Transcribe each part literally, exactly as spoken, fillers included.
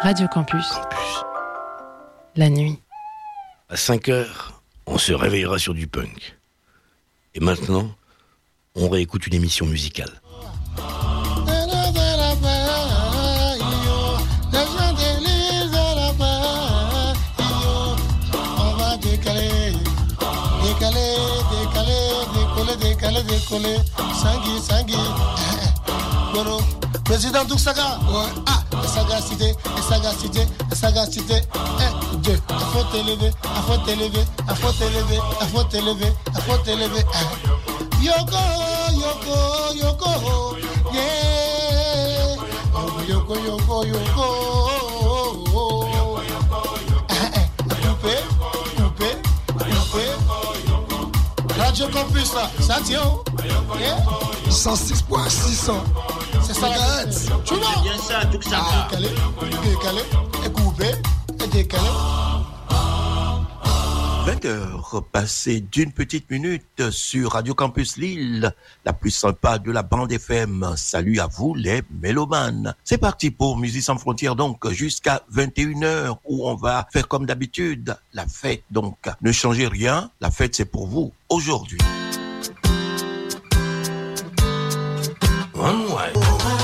Radio Campus. Campus. La nuit. À cinq heures, on se réveillera sur du punk. Et maintenant, on réécoute une émission musicale. Décaler, décoller, sangui, sangui. Goro, président Douksaga. Ouais. Ah, sagacité, sagacité, sagacité. Un, deux, il faut t'élever, il faut t'élever, il faut t'élever, il faut t'élever, il faut t'élever. Yoko, yoko, yoko, yeah. Yoko, yoko, yoko. Coupé, coupé, coupé. Radio Campus là, ça tient. Yeah. cent six virgule six. C'est ça la tu vois. C'est bien ça, tout ça. Ah, décalé, décalé, et coupé, et décalé. vingt heures passées d'une petite minute sur Radio Campus Lille, la plus sympa de la bande F M. Salut à vous les mélomanes. C'est parti pour Musique sans frontières donc jusqu'à vingt et une heures où on va faire comme d'habitude la fête. Donc ne changez rien, la fête c'est pour vous aujourd'hui. One way.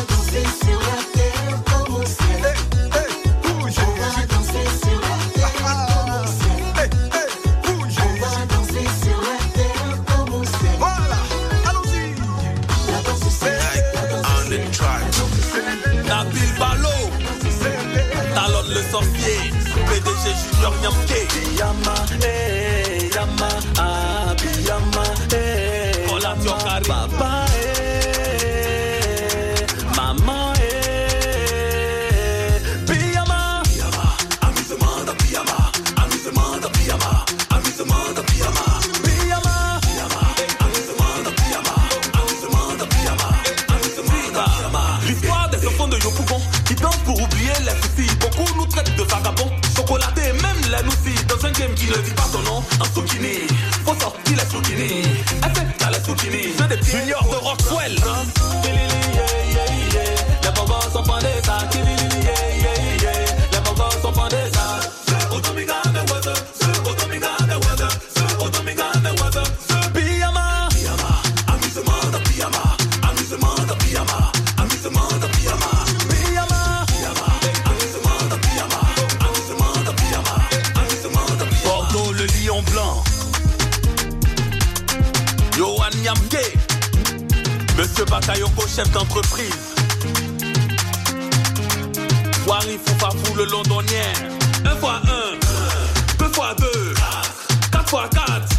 Le sorcier, P D G Junior Nyamke. Yama, eh, Yama, ah, Yama, eh. Hola, Tiokari. Papa, eh, maman, eh. Piyama, Piyama, amusement de Piyama, amusement de Piyama, amusement de Piyama. Piyama, Piyama, amusement de Piyama, amusement de Piyama, amusement de Piyama. L'histoire des enfants de Yopougon qui dansent pour oublier les soucis. Beaucoup nous traitent de vagabonds, chocolatés, même les noussis. Dans un game qui ne dit pas son nom, en Soukini. Faut sortir les Soukini. Effet, t'as les Soukini. Jeux des juniors de Rockwell. Les bobos sont pendés ça. Les bobos sont pendés ça. C'est Otomiga de weather. C'est Otomiga de weather. C'est Otomiga de weather. Piyama. Piyama. Amusement de Piyama. Amusement de Piyama. Amusement de Piyama. Le lion blanc, Yohan Nyamke, Monsieur Bakayoko, chef d'entreprise, Wari Foufafou, le londonien, un fois un, deux fois deux, quatre fois quatre,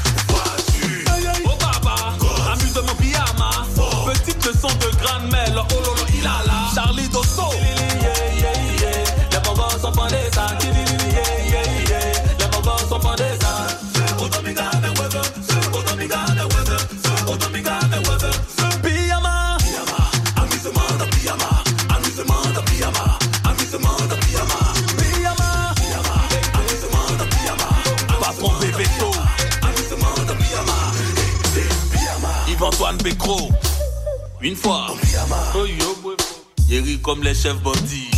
oh baba, amusement pyjama, petite leçon de grand-mère, oh lolo ilala, Charlie Dosso, les bobos sont pendés ça, sont pendés ça. C'est Otomiga de weather, c'est Otomiga de weather, c'est Otomiga de weather. Piyama, Piyama, amusement de Piyama, amusement de Piyama, amusement de Piyama. Piyama, Piyama, amusement de Piyama, patron bébé tôt, amusement de Piyama. Piyama, Yves-Antoine Bécro, une fois. Piyama, oh yo, Yeri comme les chefs bandits.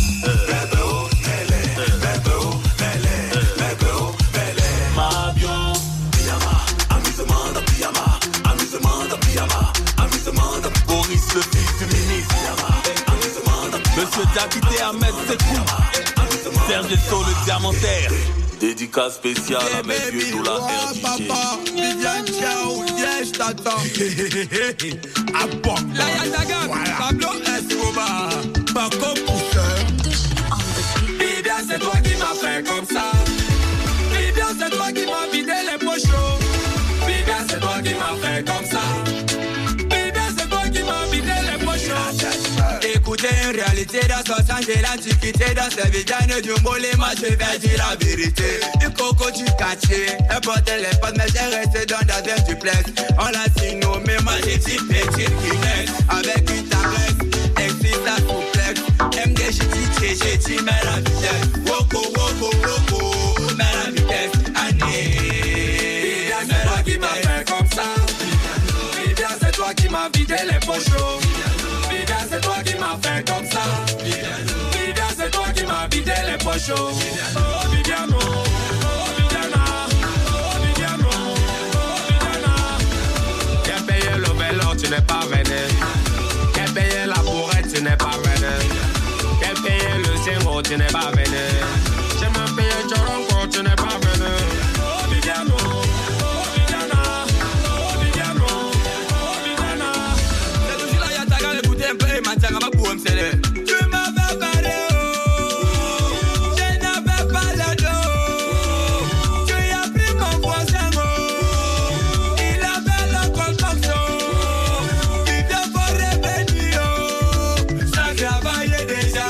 Boris le fils du ministre, Monsieur Diakité Ahmed Sekou, Serge Esso le diamantaire. Dédicace spéciale à mes vieux de la R D J. Viviane Chiao, yes, t'attends. À bon. La Yataga, Pablo Escobar, Paco Pousseur. Viviane, c'est toi qui m'as fait comme ça. Viviane, c'est toi qui m'as vidé les pochos. Viviane, c'est toi qui m'as fait comme ça. Viviane, c'est toi qui m'as vidé les pochos. Écoutez, une réalité dans soixante de l'antiquité. Dans ces vidanes du molema, je vais dire la vérité. Du coco du quartier, importer les potes, mais j'ai resté dans la verre du place. On l'a si nommé, moi j'ai dit petite Guinness. Avec une tablette, existe la complexe. M D J D J, j'ai dit, mais la vitesse. Woko, woko, woko, mais la vitesse. Année, c'est toi qui m'as fait comme ça. Viviane, c'est toi qui m'as vidé les pochos. Viviane, c'est toi qui m'as fait comme ça. Viviane, c'est toi qui m'as vidé pochos. Oh Viviano, oh Viviana, oh Viviano, oh Viviana. Qui a payé le vélo, tu n'es pas venu. Qui a payé la bourrette, tu n'es pas venu. Qui a payé le zéro, tu n'es pas venu. J'ai même payé Choronko, tu n'es pas venu. Oh Viviano, oh Viviana, oh Viviano, oh Viviana. C'est toujours là, y'a ta gare, écoutez un peu, et ma tiaga, ma boum, c'est le. Tu m'avais parlé, oh, je n'avais pas le dos. Tu as pris mon voisin, oh, il avait le contact, oh, il vient pour revenir, oh, ça travaillait déjà.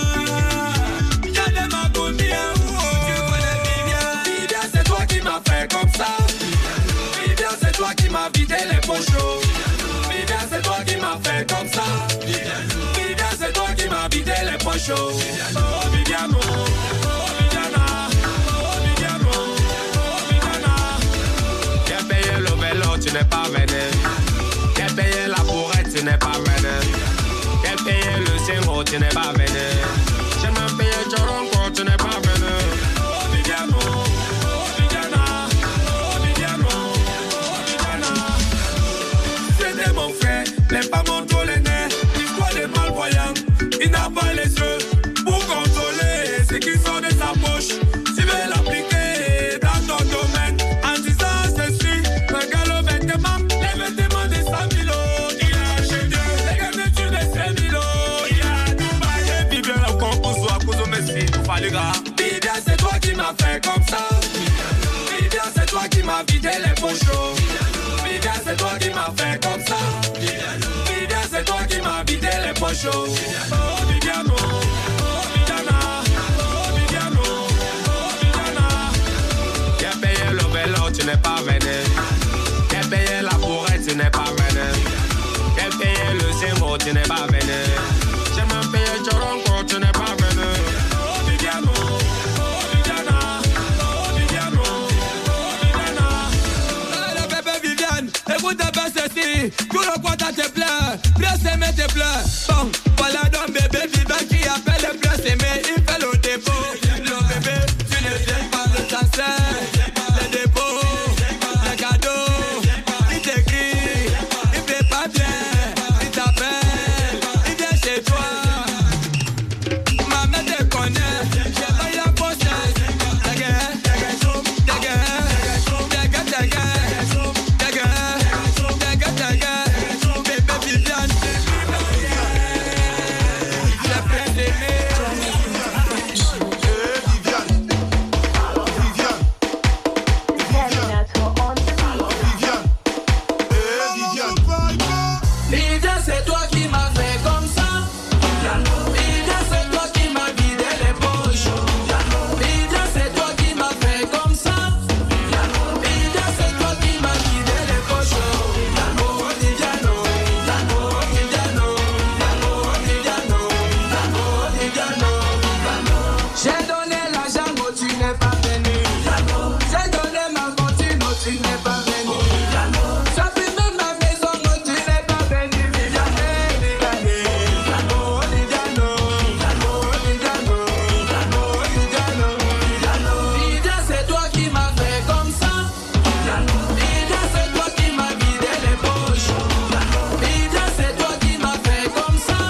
J'en ai ma combien, oh, tu connais Vivian. Vivian, c'est toi qui m'as fait comme ça. Vivian, c'est toi qui m'as vidé les pochos. Vivian, c'est toi qui m'as fait comme ça. Vivian, c'est toi qui m'as vidé les pochos. Oh Viviano, oh Viviana, oh Viviano, oh Viviana. Qui a payé le vélo, tu n'es pas venu. Qui a payé la bourrette, tu n'es pas venu. Qui a payé le zéro, tu n'es pas venu. J'ai même payé Choronko, tu n'es pas venu. Oh Viviano, oh Viviana, oh Viviano, oh Viviana. C'était mon frère, les pas mon dos les nez. L'histoire des malvoyants, il n'a pas les yeux pour contrôler ce qui sort de sa poche. Tu veux l'appliquer dans ton domaine en disant ceci. Regarde le vêtement, les vêtements de cent mille euros. Il a acheté les garnitures de cinq mille euros. Il a Dubaï et Vivian au concours à cause de Messi. Vivian, c'est toi qui m'as fait comme ça. Vivian, c'est toi qui m'as vidé les pochos. Vivian, c'est toi qui m'as fait comme ça. Vivian, c'est toi qui m'as vidé les pochos. Oh Viviano, oh Viviana, oh Viviano, oh Viviana. Qui a payé le vélo, tu n'es pas venu. Qui a payé la bourrette, tu n'es pas venu. Qui a payé le zéro, tu n'es pas venu. J'ai même payé Choronko, tu n'es pas venu. Oh Viviano, oh Viviana, oh Viviano, oh Viviana. Le bébé Viviane, écoute un peu ceci. Tout le quoi dans tes pleurs, blesse aimer tes pleurs. Bon, voilà donc bébé Viviane qui appelle le blesse aimer. Il fait le dépôt. Le bébé, tu ne viens pas le cancer. Le dépôt, le cadeau. Il t'écrit, il fait pas bien. Il t'appelle, il vient chez toi. Maman te connaît, j'ai pas la pochette. Ta gueule, ta gueule, ta gueule, ta gueule, ta gueule, ta gueule, ta gueule, bébé Viviane. La pleine d'aimer. Vivian, c'est toi qui m'as fait comme ça. Vivian, c'est toi qui m'as vidé les poches. Vivian, c'est toi qui m'as fait comme ça. Vivian, c'est toi qui m'as vidé les poches. Oh Viviano, oh Viviano, oh Viviano, oh Viviano. J'ai donné l'argent, oh tu n'es pas venu. J'ai donné ma fortune, oh tu n'es pas venu. J'ai pris même ma maison, oh tu n'es pas venu. Viviane, Viviane, oh Viviano, oh Viviano, oh Viviano. Viviane, c'est toi qui m'as fait comme ça. Viviane, c'est toi qui m'as vidé les poches. Viviane, c'est toi qui m'as fait comme ça.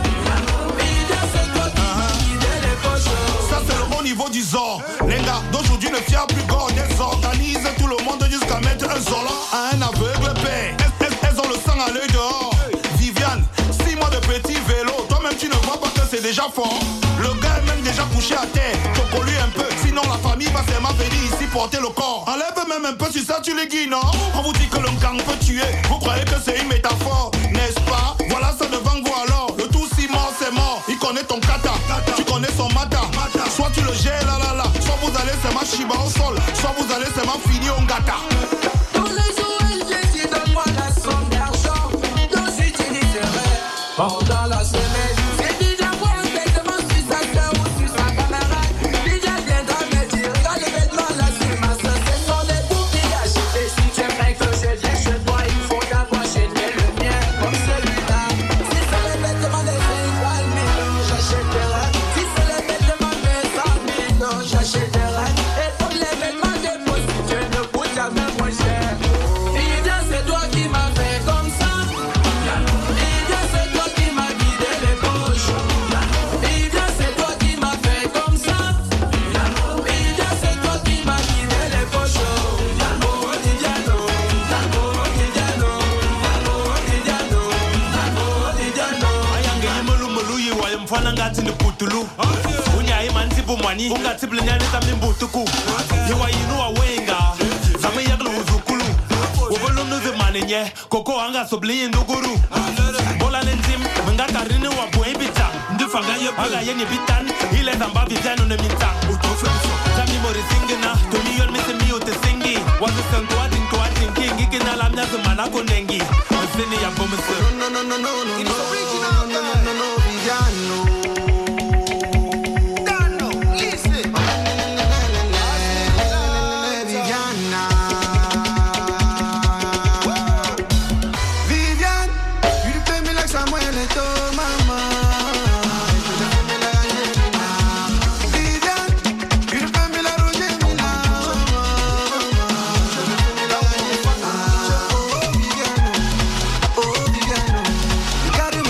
Viviane, c'est toi qui m'as vidé les poches. Ça c'est le bon niveau du Zor. Les gars d'aujourd'hui ne fièrent plus God. Elles organisent tout le monde jusqu'à mettre un solo à un aveugle père. Elles, elles- elles ont le sang à l'œil dehors. Viviane, six mois de petit vélo. Toi-même tu ne vois pas que c'est déjà fort. Le gars est même déjà couché à terre. Choco lui un peu, sinon la famille va seulement venir ici porter le corps. Enlève même un peu sur ça, tu les guides, non? On vous dit que le gang peut tuer. Vous croyez que c'est une métaphore, n'est-ce pas? Voilà ça devant vous alors. Le tout si mort c'est mort. Il connaît ton kata, tu connais son mata. Soit tu le gères là là là, soit vous allez seulement chiba au sol, soit vous allez seulement finir en gata. Tous les jours, elle dit donne-moi la somme d'argent dont j'utiliserai pendant la semaine. C'est déjà moi un vêtement sur sa soeur ou sur sa camarade. Déjà viendra me dire, regarde les vêtements là sur ma soeur. Ce sont des coquillages. Et si tu aimerais que je vienne chez toi, il faut d'abord chez le mien comme celui-là. Si c'est les vêtements de cinquante mille, j'achèterai. Si c'est les vêtements de cent mille, mfana ngathi ndibhudulu unyayi manzi bomani ungathi blinyane tamimbutuku yewa yinu awenga zame yaklu uzukulu ubulunu zimane nye koko anga sobli ndukuru bola lenzim ngatarini wa boebita ndifanga yebaga yeni bitan ile zamba bitano ne minta zami mori singina to mi yon mese mi ote singi wazu santo adin to adin king ikina lamnya zimana konengi sini ya bomse no no no no no no no no no no villano Got him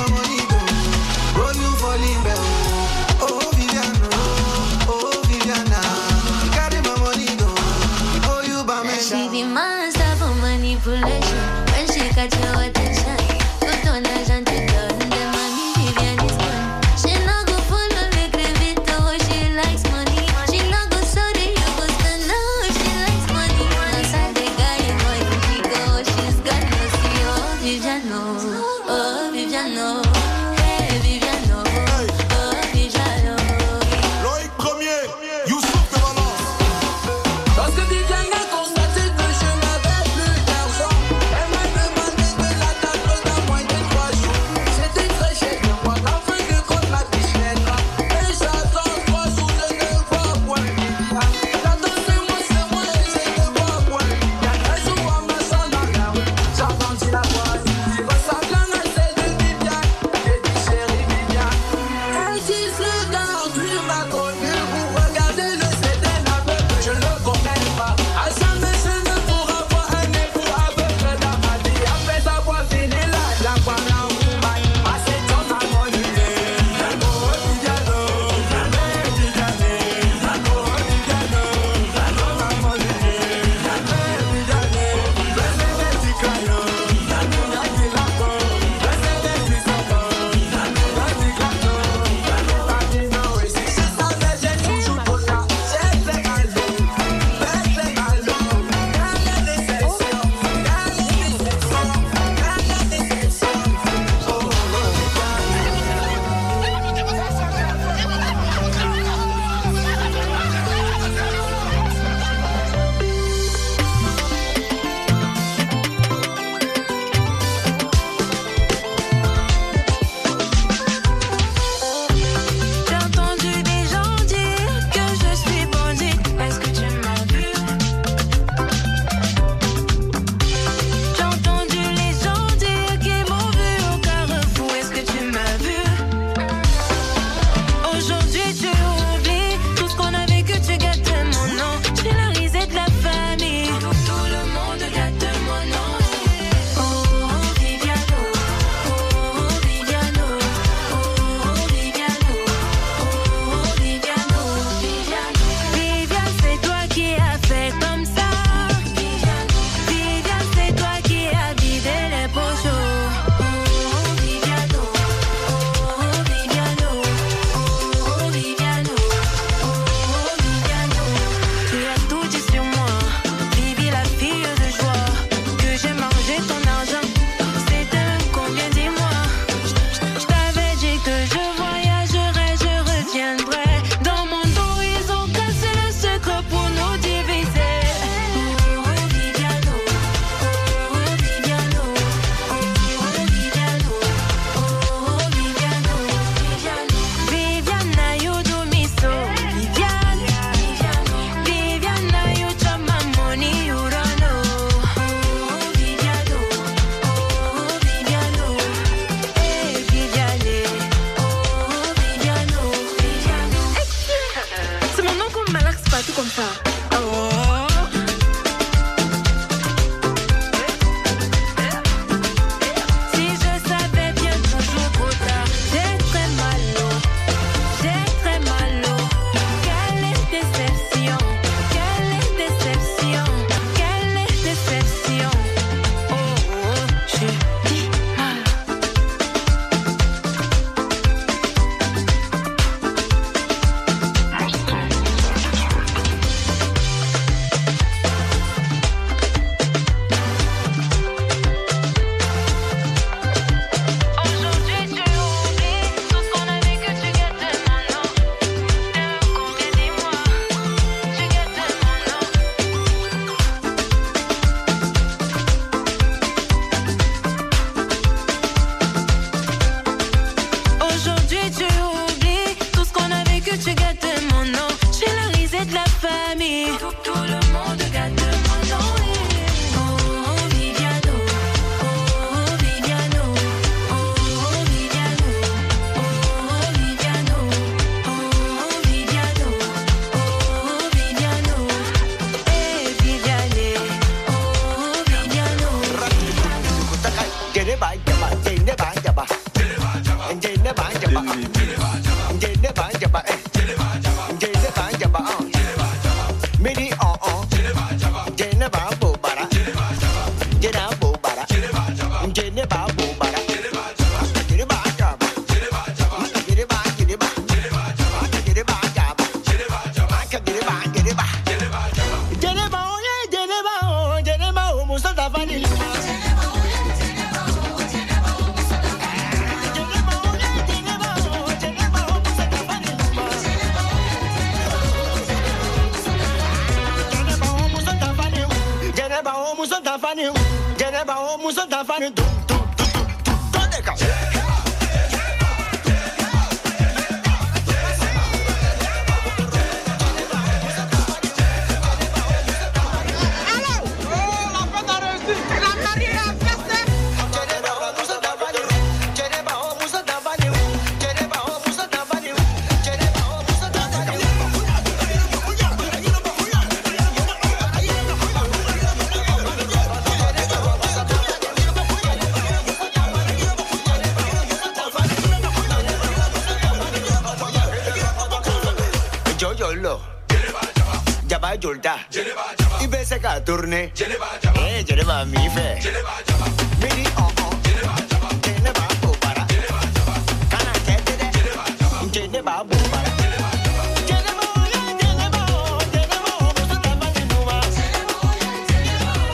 Tourner, eh, je vais m'y faire. Midi oh oh, je ne vais pas para. Kana tete de, je ne vais pas para. Je ne vais, je ne vais, je ne vais, muso tafani numa. Je ne vais, je ne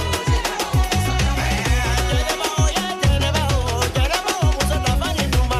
vais, je ne vais, muso tafani numa.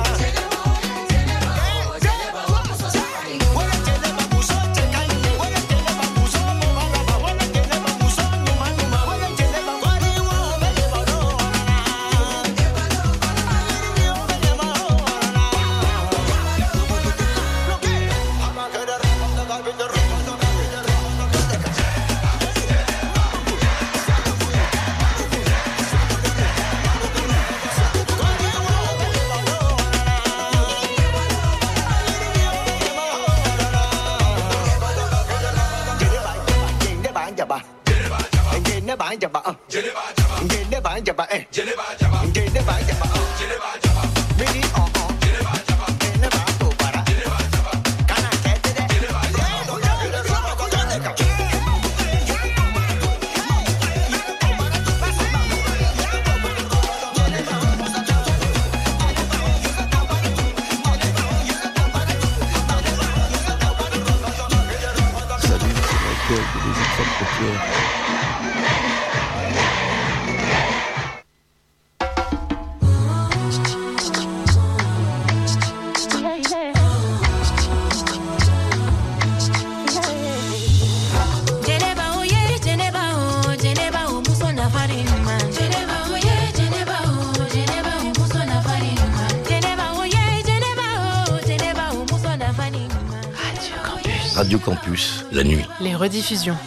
Radio Campus, la nuit. Les rediffusions.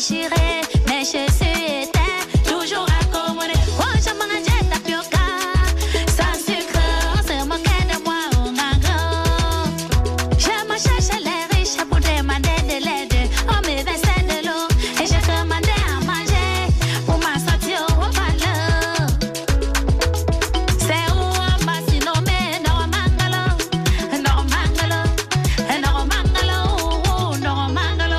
déchiré, mais je suis éteint, toujours accommodé. Oh, je mangeais tapioca, sans sucre, on se moquait de moi au mango. Je me cherchais les riches pour demander de l'aide, on me versait de l'eau et je demandais à manger pour m'en sortir au valeur. C'est où on m'a si nommé, non mangalo, non mangalo, non mangalo, non mangalo.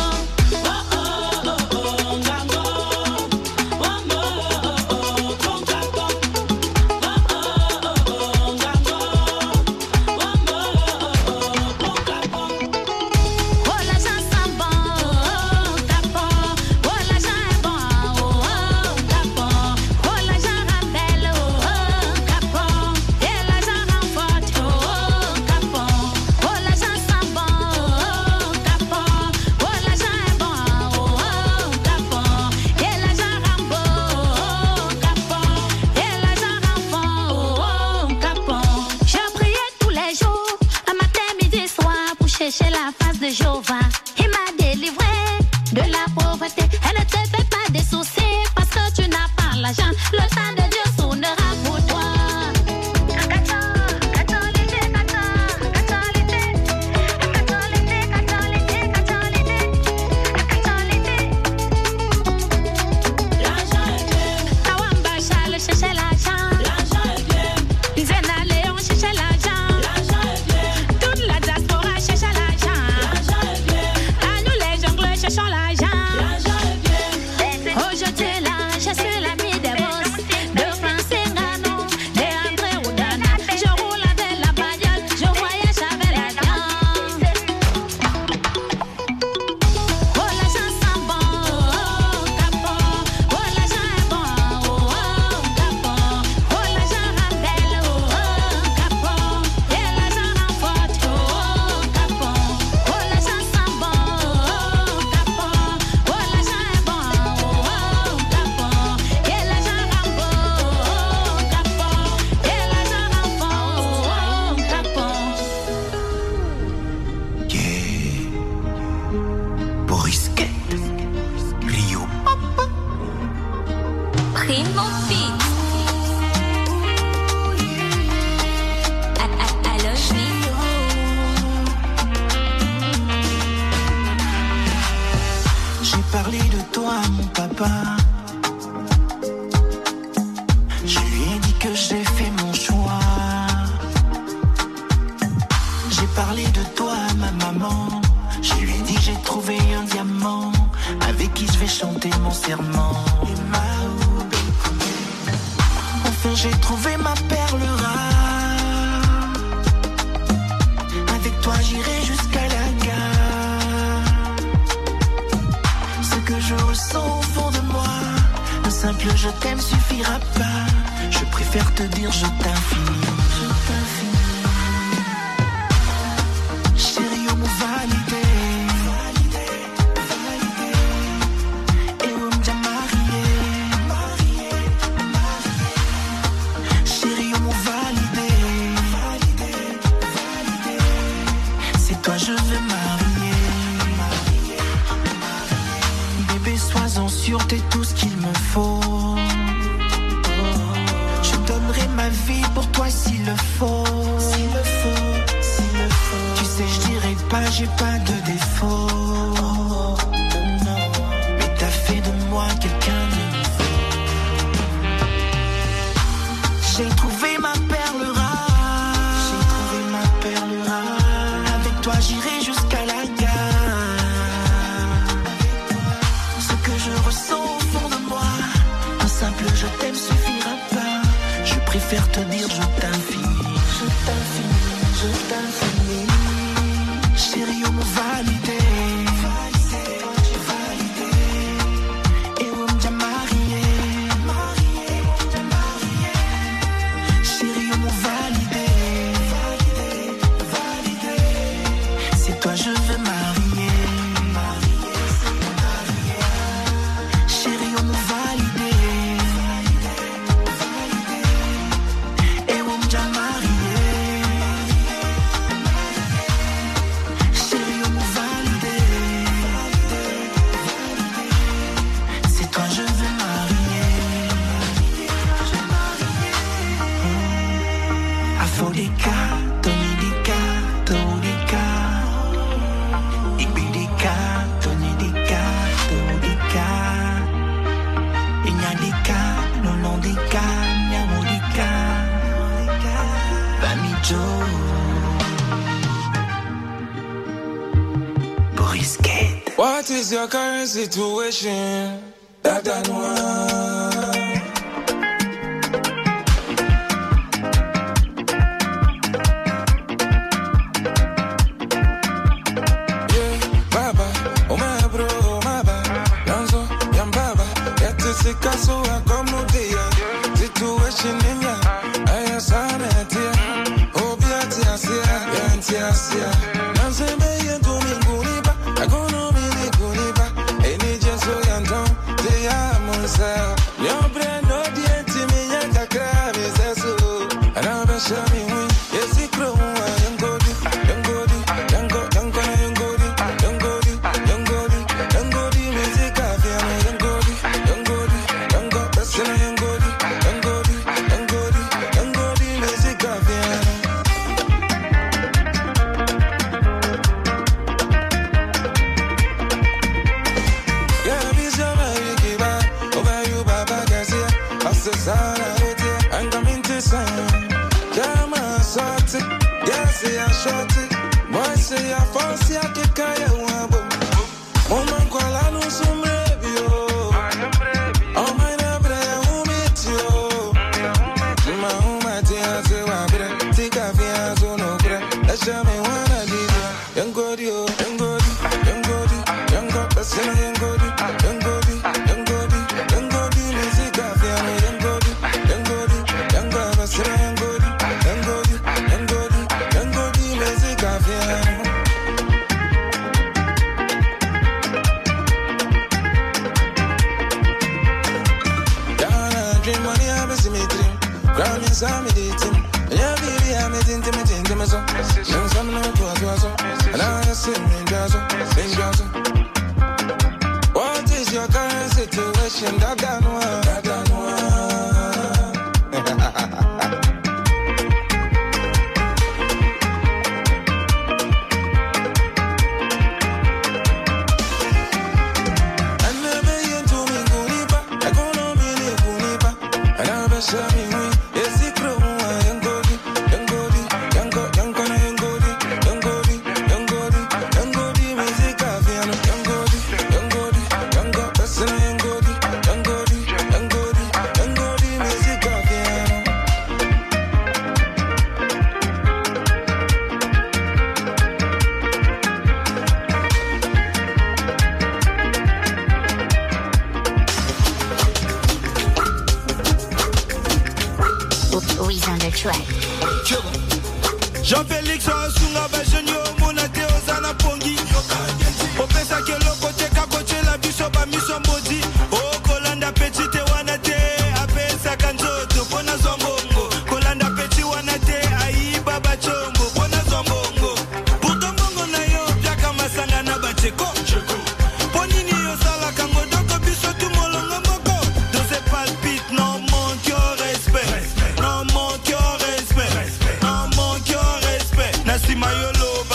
Oh l'argent sent bon, oh capon. Oh l'argent est bon, oh capon. Oh l'argent rend belle, oh capon. Et l'argent rend forte, oh capon. Oh l'argent sent bon, oh capon. Oh l'argent est bon, oh capon. Et l'argent rend beau, oh capon. Et l'argent rend fort, oh capon. Je priais tous les jours, un matin, midi, soir, pour chercher la face de Jéhovah. Il m'a délivré de la pauvreté. Elle ne te fait pas des soucis parce que tu n'as pas l'argent. Le temps de Dieu sonnera pour toi. Kawamba Charles cherchait l'argent. Zena Léon cherchait l'argent. Toute la diaspora cherchait l'argent. À nous les jongleurs cherchons l'argent. Aujourd'hui là, je suis l'ami des boss, de Francais Gano, de André Oudana. Je roule avec la bagnole, je voyage avec l'avion. Oh l'argent sent bon, oh capon. Oh l'argent est bon, oh capon. Oh l'argent rend belle, oh capon. Et l'argent rend forte, oh capon. Oh l'argent sent bon, oh capon. Oh l'argent est bon, oh capon. Et l'argent rend beau, oh capon. Et l'argent rend fort, oh capon. Borisquet, Rio Papa. Primo Beat. Allo Rio. J'ai parlé de toi à mon papa. Je lui ai dit que j'ai fait mon choix. J'ai parlé de toi à ma maman. Je lui ai dit que j'ai trouvé un diamant avec qui je vais chanter mon serment. Enfin j'ai trouvé ma perle rare. Avec toi j'irai jusqu'à la gare. Ce que je ressens au fond de moi, un simple je t'aime suffira pas. Je préfère te dire je t'infinis. Je t'infinis. Chérie, on m'a validé. Et on m'a marié. Chérie, on m'a validé. C'est toi je veux marier. Bébé, sois-en sûr, t'es tout ce qu'il me faut. Je donnerai ma vie pour toi s'il le faut. S'il le faut, s'il le faut. Tu sais, je dirais pas, j'ai pas de défaut. Mais t'as fait de moi quelqu'un de nouveau. J'ai trouvé ma perle rare. J'ai trouvé ma perle rare. Avec toi, j'irai jusqu'à la gare. Ce que je ressens au fond de moi, un simple je t'aime suffira pas. Je préfère te dire je t'infinis. Je t'infinis, je t'infinis. Chérie, on m'a validé. Et on m'a marié. Chérie, on m'a validé. C'est toi je veux marier. Chérie, on m'a validé. Et on m'a What is your current situation? Dada Noir. Yeah, Baba, oh my bro, oh my ba, Lanzo, Yam Baba, get to see Casso, I come no day. Situation in ya, I am son at ya, oh, Biatia, Biatia, Nancy, may you do me Guniba, I go no me Guniba, any just so young, they are Monsa, your brand, no, the anti-me, I cry, is so, and I'll be show me when, yes, it grow, young Godi, young Godi, young Godi, young Godi, young Godi, young Godi, young Godi, music, young Godi, young Godi, young Godi, that's young Godi. I'm coming to sign. Come on, sort it. Yes, I short it. Boy, say I fancy I can carry one boom. Woman, call I know some review. Oh, my neighbor, I meet you. My home, I say, I better take a fear, so no bread. Let's show me one I did. Young Godi, young Godi, young Godi, young Godi, that's in a young Godi, young Godi, young Godi, young Godi, music, I feel young Godi. I'm meditating, and yeah, baby, I'm meditating, to myself. Young son, no, to us, also, and I just sing in jazz, sing jazz. What is your current situation? Dada Noir, Dada Noir. I never into me, Guniba, I go no me, Guniba, and I will show me. Jean-Félix Osunga Bajenio Monate Ozana Pongi Opesa Kelo Kote Kakoche La Biso Bamiso Mbodi O Kolanda Petit Te Wanate Apesa Kanzoto Pona Zombongo Kolanda Petit Wanate Ayi Baba Chombo Pona Zombongo Putombongo na yo Piaka Masanga na Bacheko Ponini yo Sala Kango Doko Biso Tumolongo Moko Dose palpite Non manque your respect Non manque your respect Non manque your respect Nasi Mayolo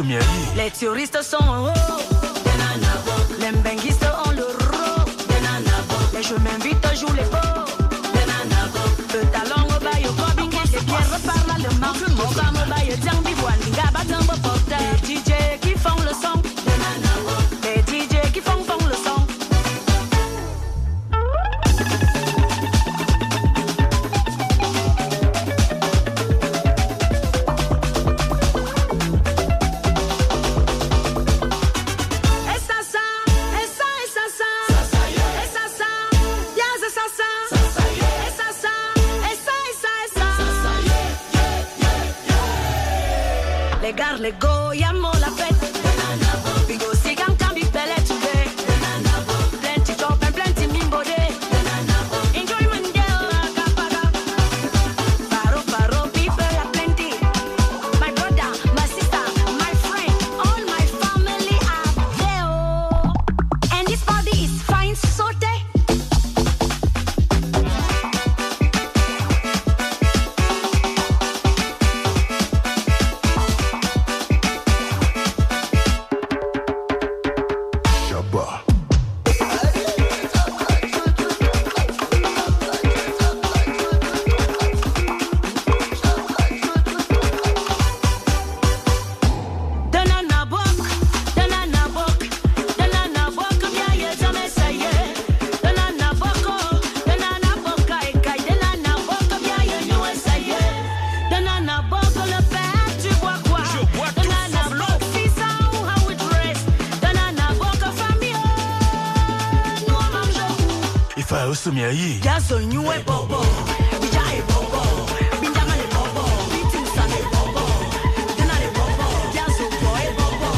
Les touristes sont en haut. Les mbenguistes ont le ro. Les je m'invite à jouer les beaux. Le talon au bail au bobbing. Les pierres par là le manque. Mon femme au bail au djang biboine. Gaba dambo porteur. Les D J qui font le son. Les D J qui font font le son. Les go, yamo la fête. Bigo sigan kambi pele today. Plenty top and plenty mimbode. Enjoyment girl, kapaga. Faro, faro, people are plenty. My brother, my sister, my friend, all my family are there. And this body is fine, saute. Yaso nyue bobo, bija e bobo, binjama le bobo, bitin sa le bobo, dena le bobo, yaso boy bobo.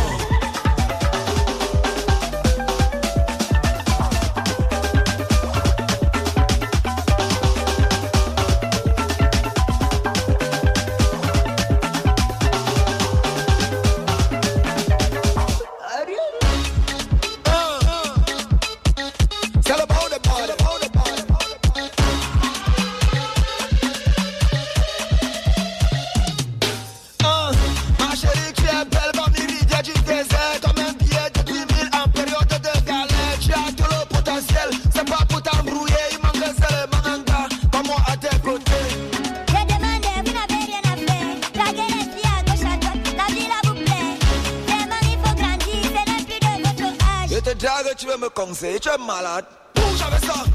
Tu veux me conseiller, tu es malade. Bouge avec ça.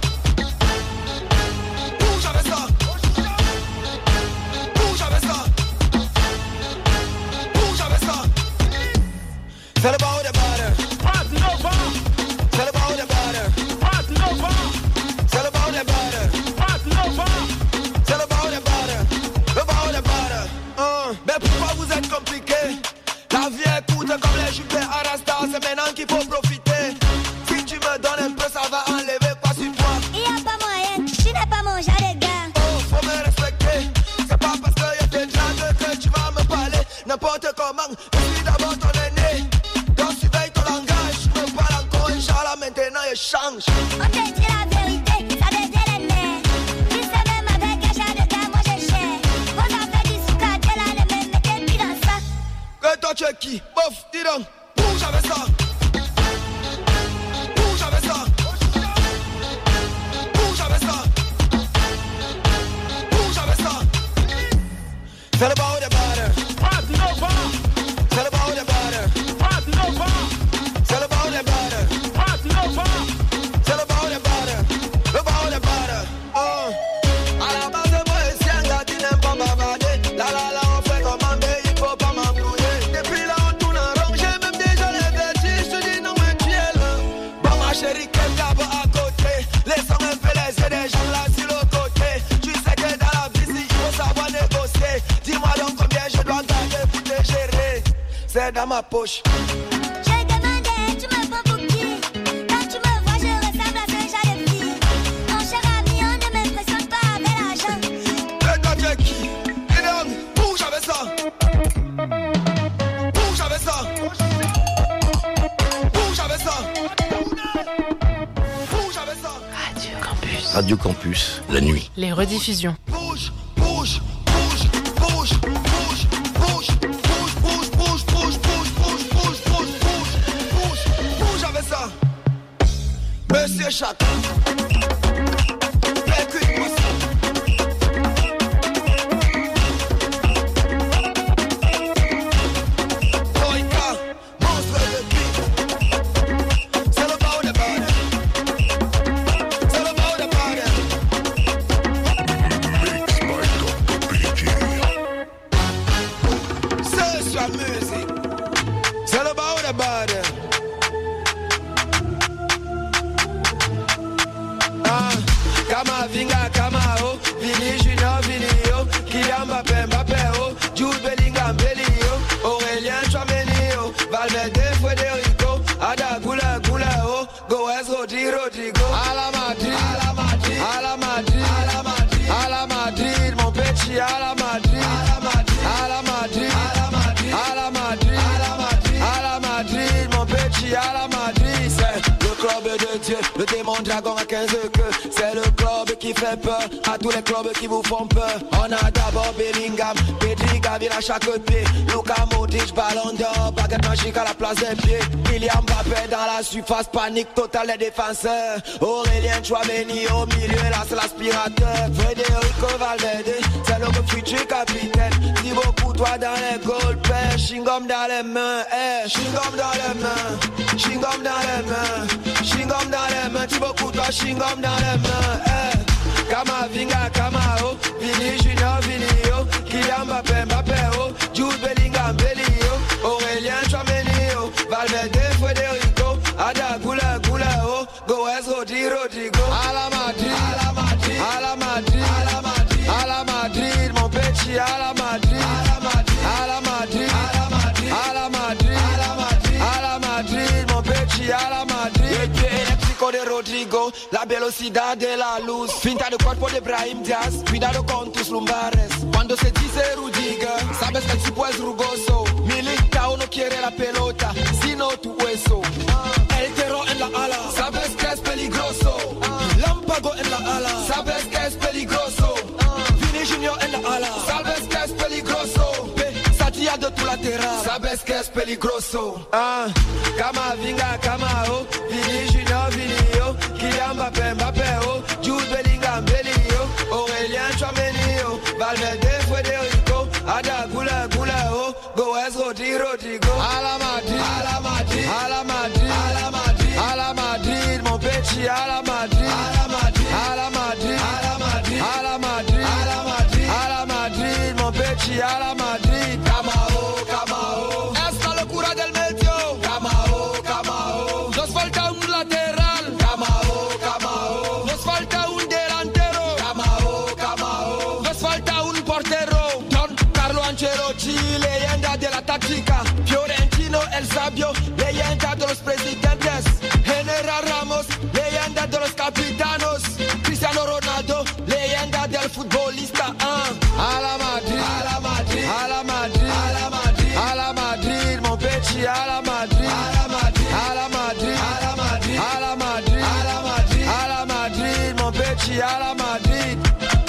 Bouge avec ça. Bouge avec ça. Bouge avec ça. Tell about the butter. Party over. Tell about the butter. Party over. Tell about the butter. Party over. Tell about the butter. About the butter. Uh, mais pourquoi vous êtes compliqué? La vie est courte comme les jupes à Rasta. C'est maintenant qu'il faut profiter. Donne un peu, ça va enlever quoi sur toi. Il y a pas moyen, tu n'as pas mangé les gars. Oh, faut me respecter. C'est pas parce que y'a des dragues que tu vas me parler n'importe comment. Je suis d'abord ton aîné. Donc surveille ton langage. Je me parle encore, Inch'Allah, maintenant il change. On te dit la vérité, ça devient les nerfs. Tu sais même avec un chat de gars, moi j'ai cher. Vos affaires du souka, t'es là, les mêmes, mettez plus dans ça. Que toi tu es qui? Bof, dis donc, bouge avec ça. Tell about the butter. Party over. Tell about the butter. Party over. Tell about the butter. Party over. Tell about the butter. About the butter. Oh. À la base, moi, c'est un gars qui n'aime pas bavarder. La la la, on fait commander, il faut pas m'embrouiller. Depuis là, on tourne en rond, j'ai même déjà les vertiges. Je te dis non, mais tu es là. Bon, ma chérie, qu'elle tape à côté. Laissons un peu les yeux des gens là sur le côté. Tu sais que dans la vie, il faut savoir négocier. Dis-moi donc combien je dois garder pour te gérer. C'est dans ma poche. J'ai demandé, tu me prends pour qui? Quand tu me vois, je ressemble à ce genre de fille. Mon cher ami, on ne m'impressionne pas avec l'argent. Et toi, tu es qui? Et donc, bouge avec ça. Bouge avec ça. Bouge avec ça. Bouge avec ça. Radio Campus. Radio Campus, la nuit. Les rediffusions. Bouge, bouge, bouge, bouge, bouge, bouge, bouge, bouge, bouge, bouge, bouge, bouge. Monsieur Chaka. Écoute-moi ça. Oika, monstre de beat. C'est le bas de bordel. C'est le bas de bordel. C'est sa musique. C'est le bas de bordel. Kama Vinga, Kama O, Vini Junior, Vini O, Kylian Mbappé, Mbappé O, Jude Bellingham, Belli O, Aurélien Tchouameni O, Valverde, Federico, Ada Gula, Gula O, Goes, Rodri, Rodrigo, à la Madrid, à la Madrid, à la Madrid, à la Madrid, à la Madrid, mon petit, à la Madrid, à la Madrid, à la Madrid, à la Madrid, à la Madrid, à la Madrid, à la Madrid, mon petit, à la Madrid, c'est le club de Dieu, le démon dragon à quinze queues. C'est le club qui fait peur à tous les clubs qui vous font peur. On a d'abord Bellingham, Pedri, Gavi à chaque pied, Luka Modric, Ballon d'Or, baguette magique à la place des pieds. Kylian Mbappé dans la surface, panique totale des défenseurs. Aurélien Tchouameni au milieu, là c'est l'aspirateur. Federico Valverde, c'est le futur capitaine. Thibaut Courtois dans les goals, père, Chingom dans les mains, eh, Chingom dans les mains, Chingom dans les mains, Chingom dans les mains, Thibaut Courtois, Chingom dans les mains, eh. Kama Vinga, Kama O, Vini Junior, Vini O, Kylian Mbappé, Mbappé O, Jude Bellingham, Belli O, Aurélien Tchouameni O, Valverde, Federico, Ada Gula, Gula O, Goes, Rodri, Rodrigo, à la Madrid, à la Madrid, à la Madrid, à la Madrid, à la Madrid, mon petit, à la Madrid, à la Madrid, à la Madrid, à la Madrid, à la Madrid, à la Madrid, à la Madrid, mon petit, à la Madrid. De Rodrigo, la velocidad de la luz, finta de cuerpo de Brahim Díaz, cuidado con tus lumbares. Cuando se dice Rudiger, sabes que el tipo es rugoso. Militao no quiere la pelota, sino tu hueso. El terror en la ala, sabes que es peligroso. Lámpago en la ala, sabes que es peligroso. Vini Junior en la ala, sabes que es peligroso. Satia de tu lateral, sabes que es peligroso. Ah, Kama Vinga, Kama O, Vini Junior, Vini O, Kylian Mbappé, Mbappé O, Jude Bellingham, Belli O, Aurélien Tchouameni O, Valverde, Federico, Ada Gula, Gula O, Goes, Rodri, Rodrigo, à la Madrid, à la Madrid, à la Madrid, à la Madrid, à la Madrid, mon petit, à la Madrid, à la Madrid, à la Madrid, à la Madrid, à la Madrid, à la Madrid, à la Madrid, mon petit, à la Madrid. Camao, Camao, esta locura del medio. Camao, Camao, nos falta un lateral. Camao, Camao, nos falta un delantero. Camao, Camao, nos falta un portero. Don Carlo Ancelotti, leyenda de la táctica. Fiorentino el sabio, leyenda de los presidentes. General Ramos, leyenda de los capitanos. Cristiano Ronaldo, leyenda del futbolista. Uh. A la Madrid, a la Madrid, a la Madrid, a la Madrid, a la Madrid, mon petit, a la Madrid, a la Madrid, a la Madrid, a la Madrid, a la Madrid, a la Madrid, a la Madrid, mon petit, a la Madrid.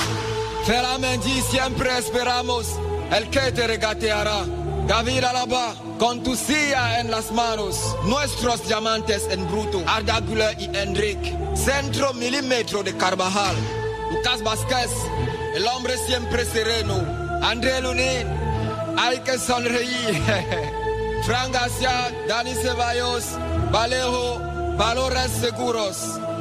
Feramente siempre esperamos el que te regateará. David Alaba, con tu silla en las manos, nuestros diamantes en bruto, Arda Güler y Endrick, centro milímetro de Carvajal, Lucas Vázquez, el hombre siempre sereno, André Lunin, hay que sonreír, Fran García, Dani Ceballos, Vallejo, valores seguros,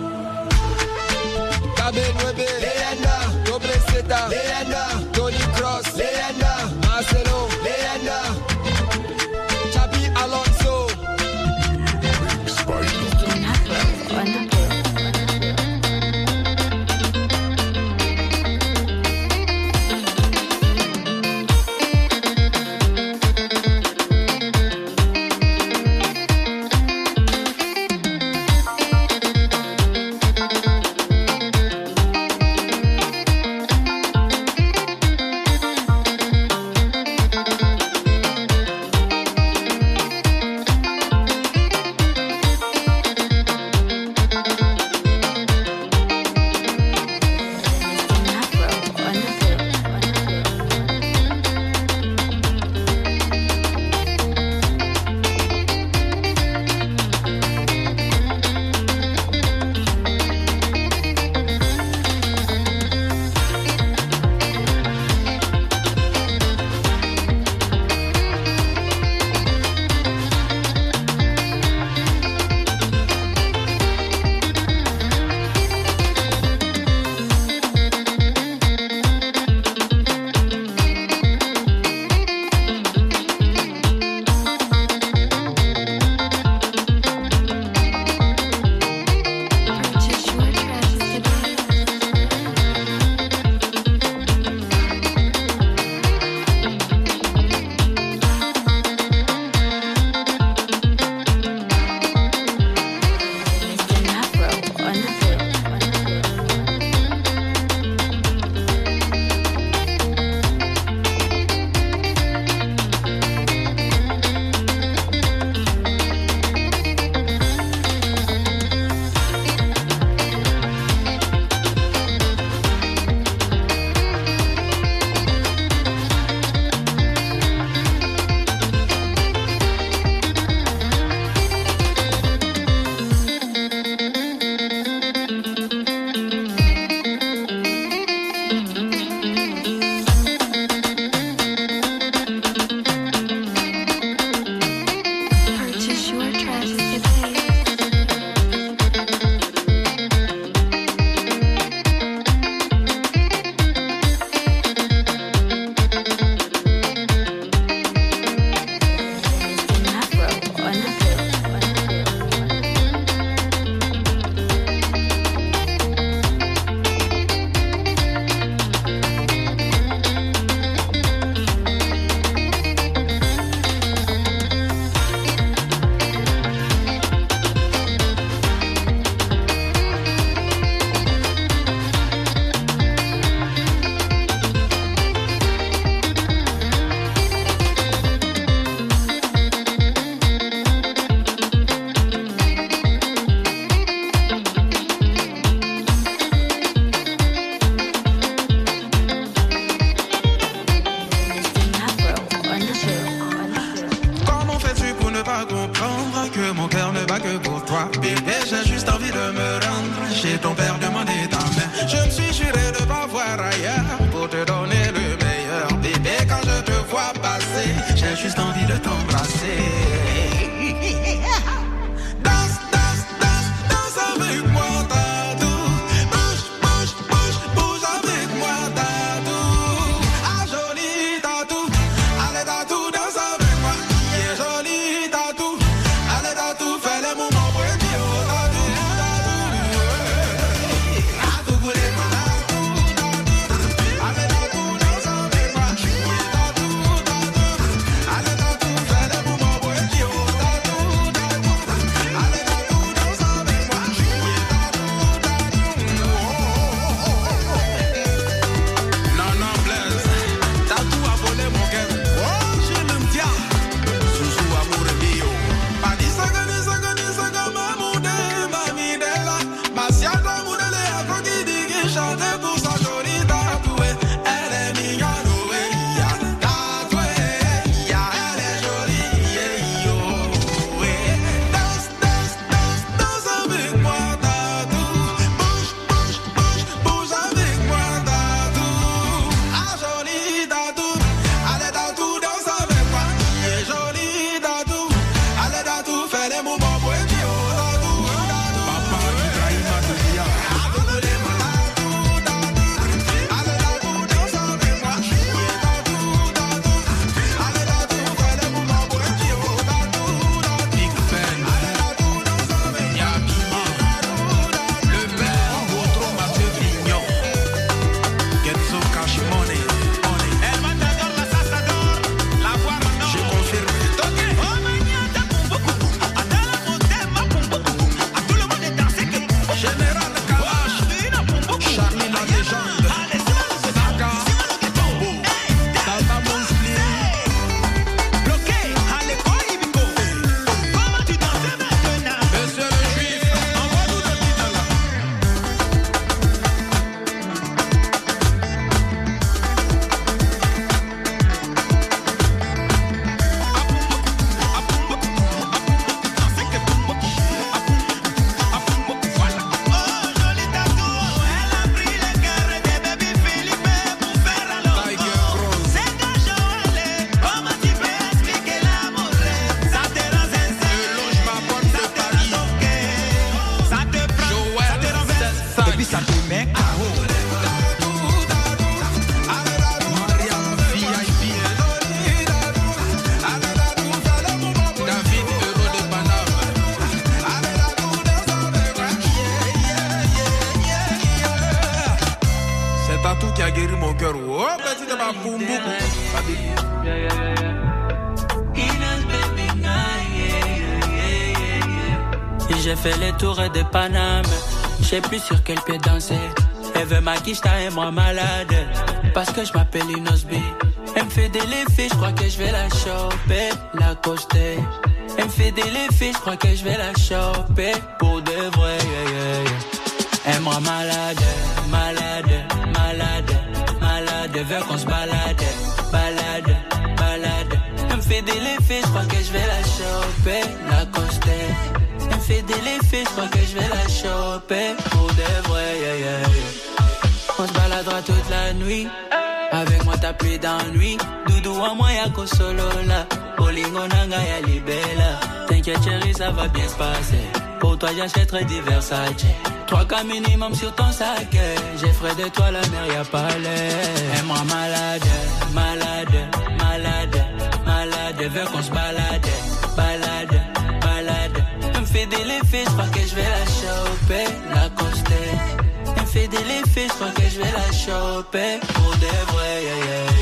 K B nueve, leyenda, doble Z, leyenda, Tony Cross, leyenda, Marcelo, leyenda, Xabi Alonso. toi, bébé, j'ai juste envie de me rendre chez ton père, demander ta main. Je me suis juré de pas voir ailleurs pour te donner le meilleur. Bébé, quand je te vois passer, j'ai juste envie de t'embrasser. Danse, danse, danse, danse avec moi, tatou. Bouge, bouge, bouge, bouge avec moi, tatou. Ah, joli tatou. Allez, tatou, danse avec moi. Yeah, joli tatou. Allez, tatou, fais les mouvements pour le bio, tatou, tatou. Tatou, pour les mains, tatou, tatou. Allez, tatou, danse avec moi. Yeah, tatou, tatou. Allez, tatou, fais les mouvements pour le bio, tatou, tatou. Allez, tatou, danse avec moi. Yeah, tatou, tatou. Non, non, Blaise. Tatou a volé mon cœur. Oh, je l'aime bien. Zouzou amour bio. Mani saga ni saga ni saga mamoude mami dela. Masiata moudele a koki digi chante pour sa jolie tatouée. Elle est mignonne, ouais, ya tatouée. Ya, elle est jolie, yeah, yo, ouais. Danse, danse, danse, danse avec moi, tatou. Bouge, bouge, bouge, bouge avec moi, tatou. Ah, jolie tatou. Allez, tatou, danse avec moi. Yeah, jolie tatou. Allez, tatou, fais les mouvements pour le bio, tatou, tatou. Papa, Ibrahima, Touya. Tatou, les mains, tatou, tatou. Allez, tatou, danse avec moi. Yeah, tatou, tatou. Allez, tatou, fais les mouvements pour le bio, tatou, tatou. Big Ben. Allez, tatou, danse avec moi. Yabima. Le père, Boutro, Mathieu Vignon. Kenzo Cashimone. Elle m'a d'adore, la salsa d'or. La voix maintenant. Je confirme. Ok. Oh, magnata, pumbuku. Adala, motema, pumbuku. A tout le monde est dansé que pumbuku. Général Kalash. Dina, pumbuku. Charlie la légende. Allez, Saka. Tombo. Tata Monsli. Bloqué. Allez, quoi, Ibiko? Comment tu danses maintenant? Monsieur le juif, envoie-nous le titre là. Et puis ça te met K O. Mariam V I P. David Euro de Paname. C'est Tatou qui a guéri mon cœur. Oh, petit de ma pumbuku. J'ai fait les tours de Paname, je sais plus sur quel pied danser. Elle veut ma quicheta et moi malade, parce que je m'appelle Inosbi. Elle me fait des l'effet, je crois que je vais la choper, la coster. Elle me fait des l'effet, je crois que je vais la choper, pour de vrai, yeah, yeah, yeah. Elle me rend malade, malade, malade, malade. Elle veut qu'on se balade, balade, balade. Elle me fait des l'effet, je crois que je vais la choper, la coster. Elle me fait des l'effet, je crois que je vais la choper, pour de vrai, yeah, yeah, yeah. On se baladera toute la nuit, avec moi t'as plus d'ennui. Doudou en moi y'a qu'au solo là, Bolingo nanga y'a libella. T'inquiète chérie, ça va bien se passer, pour toi j'achèterai des Versace. Trois cas minimum sur ton sac, j'ai frais de toi la mer y'a pas l'air. Aime-moi malade, malade, malade, malade. Elle veut qu'on se balade, balade, balade. Elle me fait des l'effet, je crois que je vais la choper, la coster. Elle me fait des l'effet, je crois que je vais la choper, pour de vrai, yeah, yeah.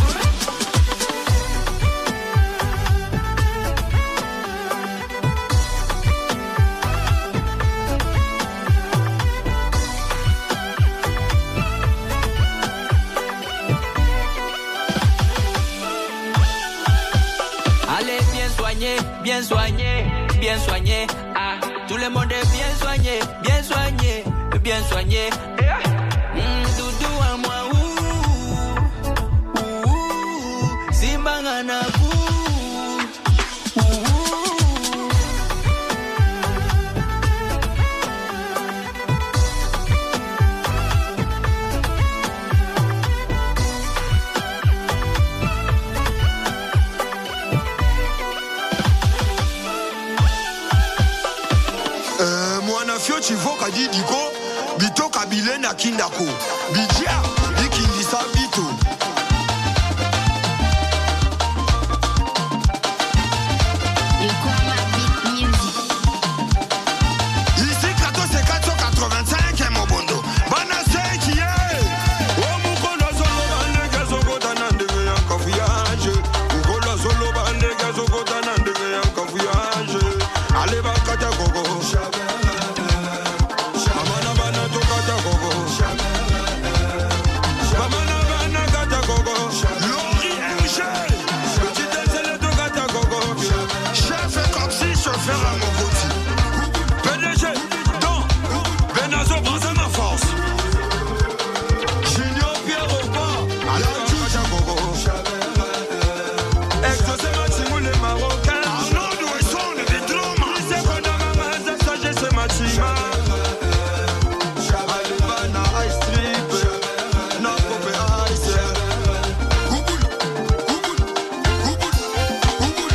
Bien soigné, bien soigné, ah, tout le monde est bien soigné, bien soigné, bien soigné. Mm, doudou à moi, ouh, ouh, ouh, Simbangana, ouh, ouh, ouh. Euh, mwana fio chivoka didiko, bito kabile na kindako. Bijia, ikindisa bito. Ici, Kratos, c'est quatre cent quatre-vingt-cinq, hein, mon bondo. Bana cinq, yeah. Oh, Mukolo Zolo, bande, gazogo, tanande, veyan, confiage. Mukolo Zolo, bande, gazogo, tanande, veyan, confiage. Allez, va, kata, gogo. Mamana, bana, to, kata, gogo. Mamana, bana, kata, gogo. Lori, M G. Petit décès, to, kata, gogo. Chef et coxy, chauffeur à mon côté. P D G, Don, Benazo, Braza, ma force. Junior, Pierre, Opa, Alain, Kata, gogo. Exaucé, Maximo, les Marocains. Arnaud, Douesson, le Vidroma. Lycée, Kodama, Maza, Sagesse, Maxima. Alibana, Ice Trip. Nakope, Ice. Gougoul, Gougoul, Gougoul, Gougoul.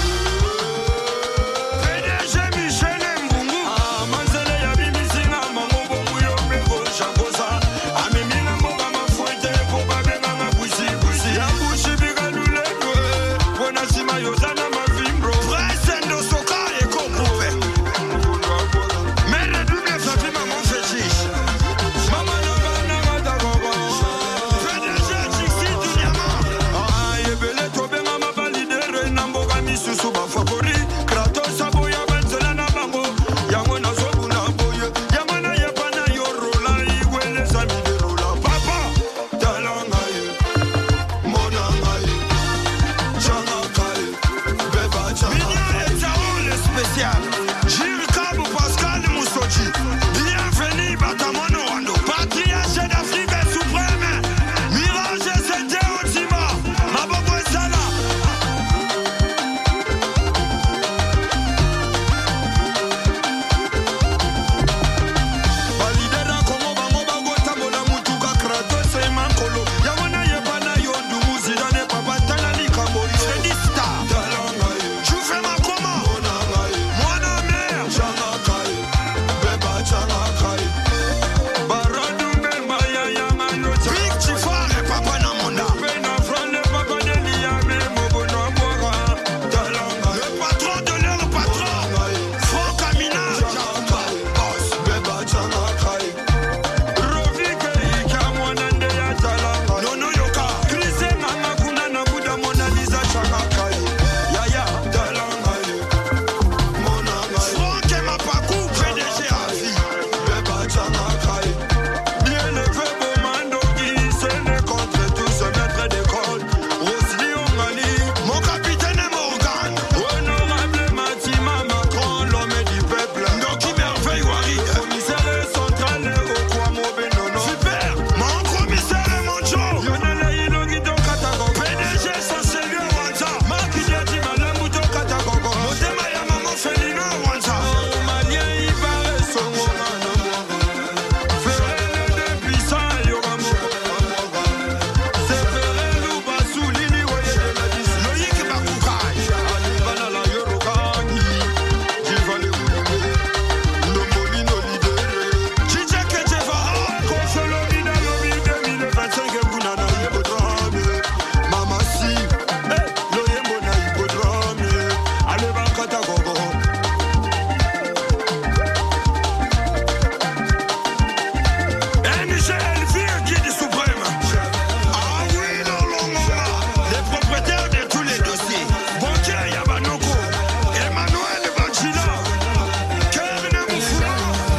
P D G, Michel Mbungu. Ah, Manzele, Yabi, Misinga, Mango, Bongo, Yomeko, Chakosa. Amimina, Mboga, Mafuete, Popa, Benga, Mabusi, Busi. Yabushi, Bigalule, Bonasima, Yozana, Mavimbro. Presendo, Soka, Eko, Coupe. Mère double, Fafi, Maman, Fétiche. Maman, Nagana, Gata, Gogo. P D G, Chixi, Dunyama. Ah, Yebele, Tobe, Mama, Validere, Namboga, Misusu, Bafakori. Kratos, Aboya, Benzela, Nabango. Yamona, Zobuna, Boye. Yamana, Yepana, Yorola, Igwele, Sami, Derola. Papa, Talangaye, Monangaye, Changaye, Beba, Changaye. Le spécial. Gilles Kabou, Pascal Moussoji. Bienvenue, Batamono Wando. Patriarche d'Afrique suprême. Mirage, c'était Otima. Mabobo Sala. Validera Kongo Bango Bango Tabola Mutuka Kratos et Mankolo. Yamana Yepana Yondu Muzidane Papa Talani Kambori. Freddy Star. Tu fais ma comment? Mwana mère. Changakai. Beba Changakai. Baradou Bemba Yama Yota. Big Tifare Papa Namonda. Bena Frane Papa Deliame Mobono Amora. Talanga. Le patron de leur patron. Franck Amina. Changakai. Boss. Beba Changakai. Rovike Ika Mwanande ya Talanga. Nono Yoka. Krise Mama Kuna na Buda Mona Lisa Changakai. Yaya Talanga. Franck et Mapakou, P D G à vie. Beba Changakai. Bien élevé, Bomando qui c'est le contre tous, maître d'école. Rosely Ongani, mon capitaine est Morgan. Honorable Matima Macron, l'homme du peuple. Ndoki Merveille Wari. Commissaire central, Okwamo Benono. Super, mon commissaire est mon Joe. Lionel Ilogido Katago. P D G censé lui Wanza. Marc Diati Malambuto Katagogo. Motema ya maman Felina Wanza. Malien Ibarre Songo Manomo. Ferrel de puissant Yoramo. Seferel ou Basou Lili Woye de la Dis. Loïc Bakoukai. Alibana la Yorokani. Jivale Boulé. Ndomoli no lidere. Chicha Kechevara. Consolo Vida Lobi deux mille vingt-cinq. Mbuna na Yebodrame. Mama Si. Eh, Loyembo na Yebodrame. Aleba Katagogo. Eh, Michel Elvire, guide suprême. Ah oui, non, non, non, non. Les propriétaires de tous les dossiers. Bonjour, Yabanoko. Emmanuel Bachila. Kevin Moufoula.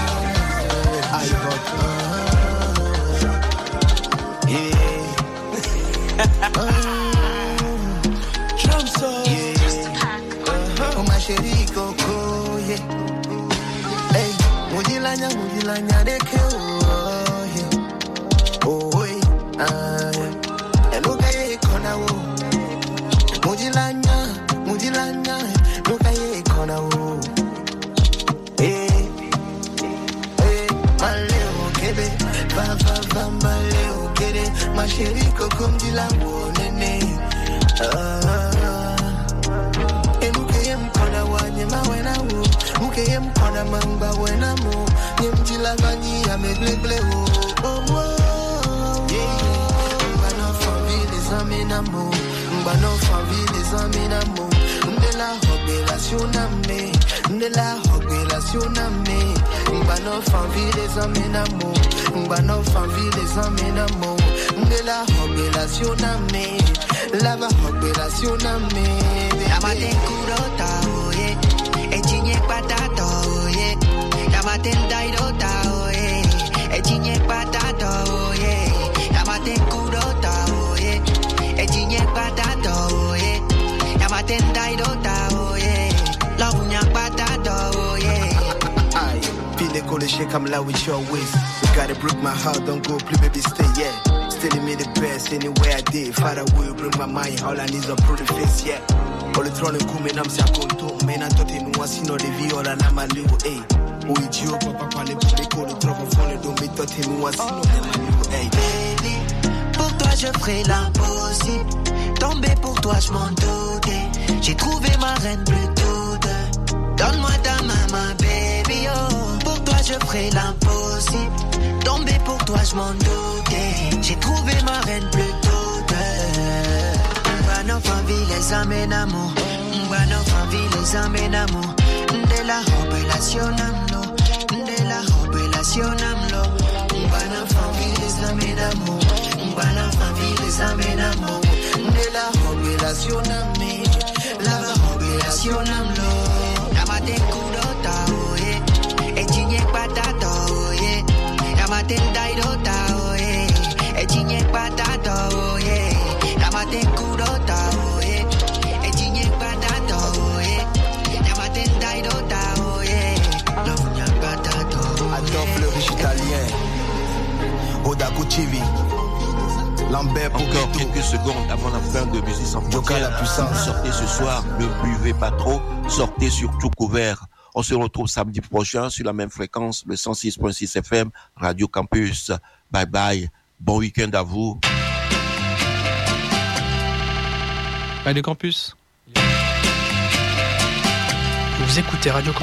Oh ma chérie Coco, yeah. Hey, Mudilanya, Mudilanya, deke, oh, yeah. Oh, oui, ah, yeah. And look at it, Kona, oh. Mudilanya, Mudilanya, look at it, Kona, oh. Hey, hey, my little kebe, va, va, va, my little kebe, ma chérie Coco, Mudilanya, oh, nene. Ah, and look at him, Kona, wanye, ma, wena, oh. ke yem kona mamba wena mo nyem jila gani ya me ble ble oh oh oh yeah mbano famille les amena mo mbano famille les amena mo de la relation amé de la relation amé mbano famille les amena mo mbano famille les amena mo de la relation amé la relation amé Yamaten kurota oye Echinye patata oye Yamaten dairota oye Echinye patata oye Yamaten kurota oye Echinye patata oye Yamaten dairota oye Love nya patata oye Aye, feel the cold shake I'm loud with your waist. You gotta break my heart, don't go play baby stay yeah. Still me the best anywhere I did. Father will bring my mind, all I need is a pretty face yeah. All the throne kume nam sa konto man I thought you was no the viola na my little eh oh idiot papa parle pour les cols trop fond de me thought you was no the little eh baby pour toi je ferai l'impossible tomber pour toi je m'en doutais j'ai trouvé ma reine plus toute donne-moi ta maman baby oh pour toi je ferai l'impossible tomber pour toi je m'en doutais j'ai trouvé ma reine plus toute Mbano famille les amenamo Mbano famille les amenamo De la relation amno De la relation amno Mbano famille les amenamo Mbano famille les amenamo De la relation amé La relation amno Yamaten kurota oye Echinye patata oye Yamaten dairota oye Echinye patata oye Yamaten kurota oye Echinye patata oye Yamaten dairota oye Lovunya patata oye Adolphe le riche italien Oda Kuchivi Lambert pour encore quelques secondes avant la fin de Musique sans frontières. la puissance. Sortez ce soir, ne buvez pas trop, sortez surtout couvert. On se retrouve samedi prochain sur la même fréquence, le cent six virgule six F M, Radio Campus. Bye bye, bon week-end à vous. Radio Campus. Vous écoutez Radio Campus.